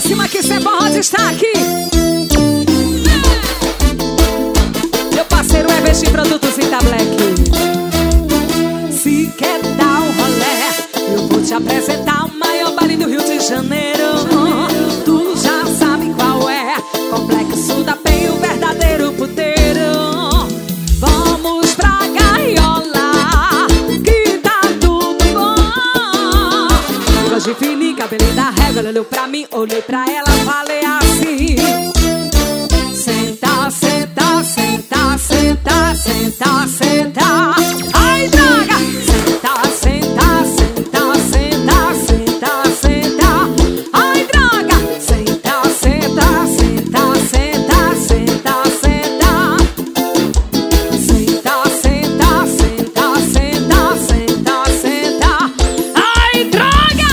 cima que cê pode estar aqui. Meu parceiro é Vestir Produtos Ita Black. Se quer dar um rolé, eu vou te apresentar o maior baile do Rio de Janeiro. Tu já sabe qual é, Complexo da Penha, o verdadeiro puteiro. Vamos pra gaiola, que tá tudo bom. Hoje fini, cabelo da régua, olhou pra mim, olhei pra ela, falei assim: senta, senta, senta, senta, senta, senta. Ai, droga! Senta, senta, senta, senta, senta, senta. Ai, droga! Senta, senta, senta, senta, senta, senta. Senta, senta, senta, senta, senta, senta. Ai, droga!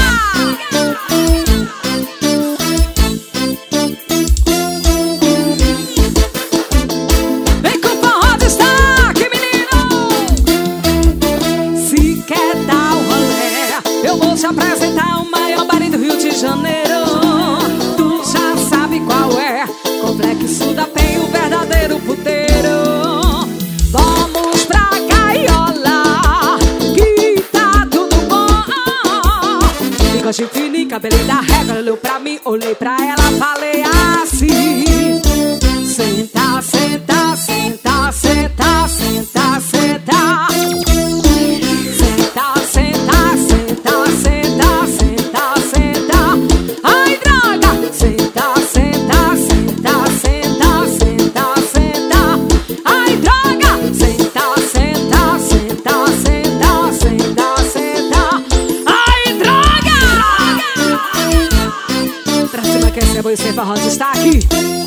Vem com o forró destaque, menino! Se quer dar o rolé, eu vou te apresentar o maior baile do Rio de Janeiro. Tu já sabe qual é, Complexo da Penha, o verdadeiro puteiro. Vamos pra gaiola, que tá tudo bom. Bigode fininho, cabelo da régua, olhou pra mim, olhei pra ela, falei assim: senta, senta, senta, senta, senta, senta. Senta, senta, senta, senta, senta, senta. Ai, droga! Senta, senta, senta, senta, senta, senta. Ai, droga! Senta, senta, senta, senta, senta, senta. Ai, droga! Pra cima que esse é você, forró está aqui.